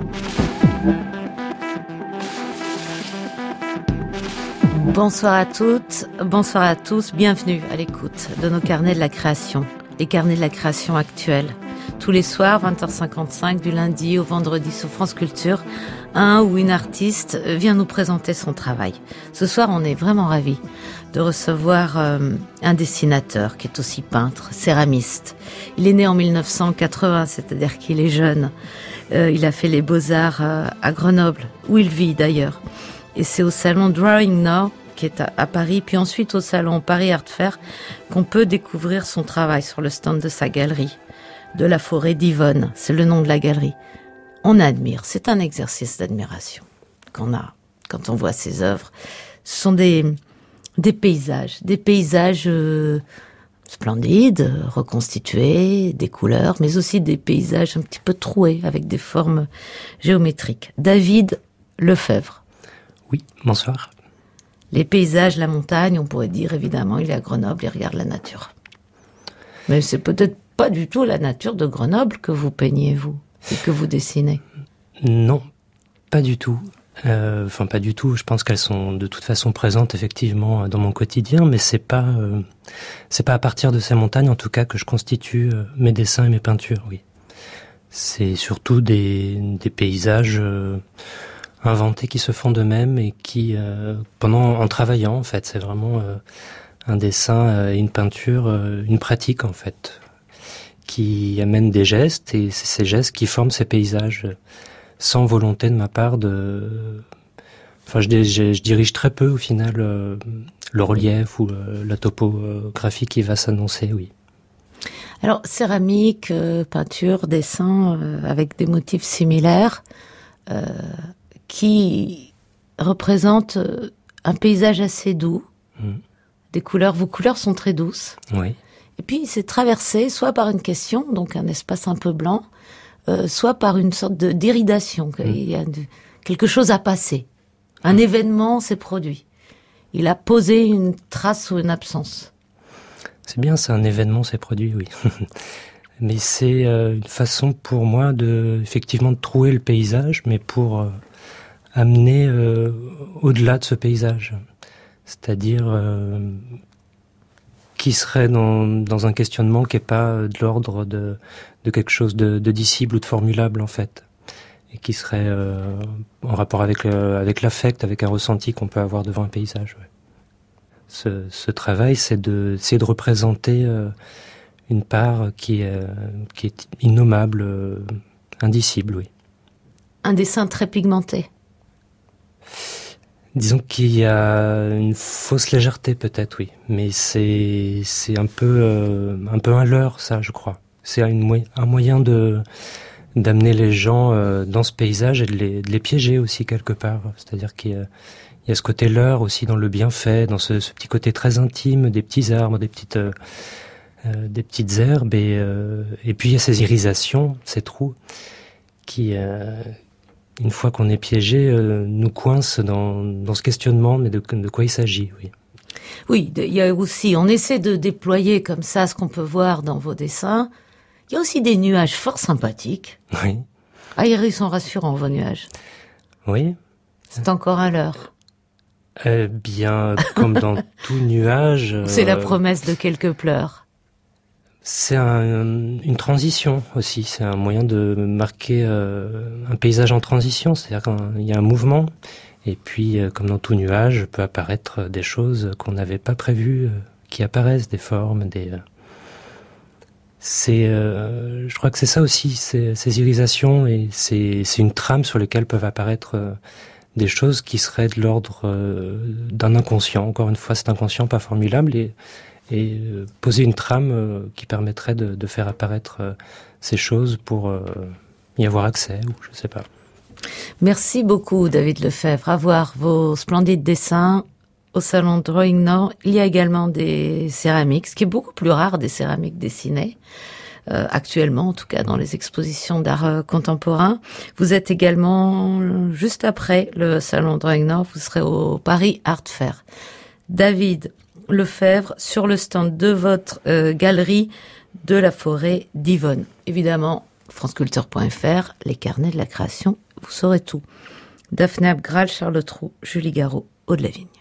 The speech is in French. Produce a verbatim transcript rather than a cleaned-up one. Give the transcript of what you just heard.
Bonsoir à toutes, bonsoir à tous, bienvenue à l'écoute de nos carnets de la création, les carnets de la création actuels. Tous les soirs, vingt heures cinquante-cinq, du lundi au vendredi sur France Culture, un ou une artiste vient nous présenter son travail. Ce soir, on est vraiment ravis de recevoir euh, un dessinateur qui est aussi peintre, céramiste. Il est né en mille neuf cent quatre-vingts, c'est-à-dire qu'il est jeune. Euh, il a fait les Beaux-Arts euh, à Grenoble, où il vit d'ailleurs. Et c'est au salon Drawing Now, qui est à, à Paris, puis ensuite au salon Paris Art Fair, qu'on peut découvrir son travail sur le stand de sa galerie, de la forêt d'Yvonne. C'est le nom de la galerie. On admire, c'est un exercice d'admiration qu'on a quand on voit ses œuvres. Ce sont des, des paysages, des paysages euh, splendides, reconstitués, des couleurs, mais aussi des paysages un petit peu troués, avec des formes géométriques. David Lefebvre. Oui, bonsoir. Les paysages, la montagne, on pourrait dire évidemment, il est à Grenoble, il regarde la nature. Mais c'est peut-être pas du tout la nature de Grenoble que vous peignez, vous, et que vous dessinez. Non, pas du tout. Euh, enfin, pas du tout. Je pense qu'elles sont de toute façon présentes effectivement dans mon quotidien, mais c'est pas, euh, c'est pas à partir de ces montagnes, en tout cas, que je constitue euh, mes dessins et mes peintures. Oui, c'est surtout des, des paysages. Euh, inventés qui se font d'eux-mêmes et qui, euh, pendant en travaillant, en fait, c'est vraiment euh, un dessin et une peinture, euh, une pratique, en fait, qui amène des gestes, et c'est ces gestes qui forment ces paysages, sans volonté de ma part de... Enfin, je, je, je dirige très peu, au final, euh, le relief ou euh, la topographie qui va s'annoncer, oui. Alors, céramique, euh, peinture, dessin, euh, avec des motifs similaires, euh, qui représente un paysage assez doux, mmh. des couleurs, vos couleurs sont très douces. Oui. Et puis c'est traversé soit par une question, donc un espace un peu blanc, euh, soit par une sorte de d'iridation. Mmh. Il y a de, quelque chose à passer. Un mmh. événement s'est produit. Il a posé une trace ou une absence. C'est bien, c'est un événement s'est produit, oui. Mais c'est euh, une façon pour moi de, effectivement, de trouver le paysage, mais pour... Euh, amener euh, au-delà de ce paysage, c'est-à-dire euh, qui serait dans, dans un questionnement qui n'est pas de l'ordre de, de quelque chose de, de dissible ou de formulable en fait, et qui serait euh, en rapport avec, le, avec l'affect, avec un ressenti qu'on peut avoir devant un paysage. Ouais. Ce, ce travail, c'est de, c'est de représenter euh, une part qui est, qui est innommable, euh, indicible, oui. Un dessin très pigmenté. Disons qu'il y a une fausse légèreté peut-être, oui, mais c'est c'est un peu euh, un peu un leurre, ça, je crois. C'est une, un moyen de d'amener les gens euh, dans ce paysage et de les, de les piéger aussi quelque part. C'est-à-dire qu'il y a, il y a ce côté leurre aussi dans le bienfait, dans ce, ce petit côté très intime des petits arbres, des petites euh, euh, des petites herbes et euh, et puis il y a ces irisations, ces trous qui euh, une fois qu'on est piégé, euh, nous coince dans, dans ce questionnement, mais de, de quoi il s'agit, oui. Oui, il y a aussi, on essaie de déployer comme ça ce qu'on peut voir dans vos dessins. Il y a aussi des nuages fort sympathiques. Oui. Ah, ils sont rassurants, vos nuages. Oui. C'est encore un leurre. Eh bien, comme dans tout nuage... Euh, c'est la promesse de quelques pleurs. C'est un, une transition aussi, c'est un moyen de marquer euh, un paysage en transition, c'est-à-dire qu'il y a un mouvement, et puis euh, comme dans tout nuage, peut apparaître des choses qu'on n'avait pas prévues, euh, qui apparaissent, des formes, des... Euh, c'est, euh, je crois que c'est ça aussi, c'est, ces irisations, et c'est, c'est une trame sur laquelle peuvent apparaître euh, des choses qui seraient de l'ordre euh, d'un inconscient. Encore une fois, cet inconscient pas formulable, et et poser une trame euh, qui permettrait de, de faire apparaître euh, ces choses pour euh, y avoir accès, ou je sais pas. Merci beaucoup, David Lefebvre. À voir vos splendides dessins au salon Drawing Now. Il y a également des céramiques, ce qui est beaucoup plus rare des céramiques dessinées, euh, actuellement, en tout cas dans les expositions d'art euh, contemporain. Vous êtes également, euh, juste après le salon Drawing Now, vous serez au Paris Art Fair. David Lefebvre, sur le stand de votre euh, galerie de la forêt d'Yvonne. Évidemment, franceculture point f r, les carnets de la création vous saurez tout. Daphné Abgral, Charles Trou, Julie Garot, Aude Lavigne.